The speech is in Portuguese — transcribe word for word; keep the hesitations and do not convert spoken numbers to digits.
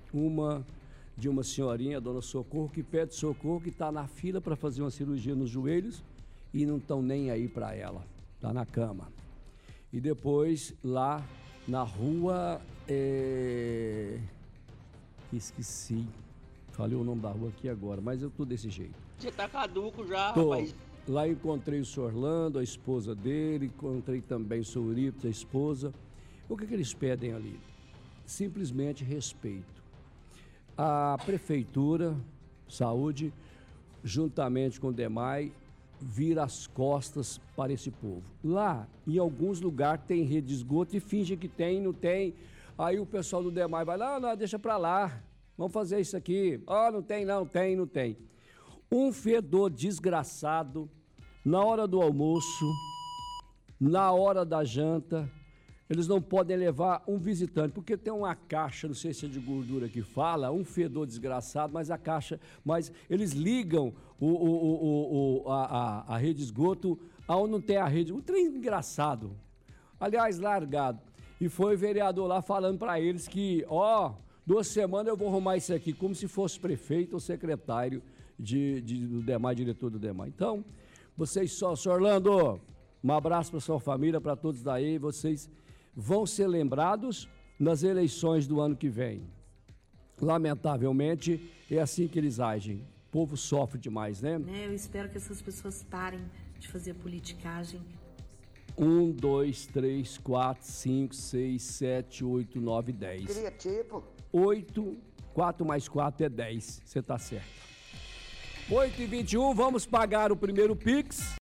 uma de uma senhorinha, a dona Socorro, que pede socorro, que está na fila para fazer uma cirurgia nos joelhos e não estão nem aí para ela, está na cama. E depois, lá na rua, é... esqueci, falei o nome da rua aqui agora, mas eu tô desse jeito. Você tá caduco já, tô. rapaz. Lá encontrei o senhor Orlando, a esposa dele, encontrei também o senhor Eurípides, a esposa. O que, que eles pedem ali? Simplesmente respeito. A Prefeitura, Saúde, juntamente com o DEMAI, vira as costas para esse povo. Lá, em alguns lugares, tem rede de esgoto e finge que tem, não tem. Aí o pessoal do DEMAI vai lá, não, deixa para lá, vamos fazer isso aqui. Ó, oh, não tem, não, tem, não tem. Um fedor desgraçado, na hora do almoço, na hora da janta, eles não podem levar um visitante, porque tem uma caixa, não sei se é de gordura que fala, um fedor desgraçado, mas a caixa, mas eles ligam o, o, o, o, a, a, a rede de esgoto aonde não tem a rede, um trem engraçado, aliás, largado. E foi o vereador lá falando para eles que, ó, duas semanas eu vou arrumar isso aqui, como se fosse prefeito ou secretário de, de, do DEMAI, diretor do DEMAI. Então, vocês só, senhor Orlando, um abraço para sua família, para todos daí, vocês vão ser lembrados nas eleições do ano que vem. Lamentavelmente, é assim que eles agem. O povo sofre demais, né? né? Eu espero que essas pessoas parem de fazer politicagem. Um, dois, três, quatro, cinco, seis, sete, oito, nove, dez. Criativo. Oito, quatro mais quatro é dez. Você tá certo. oito e vinte e um, vamos pagar o primeiro Pix.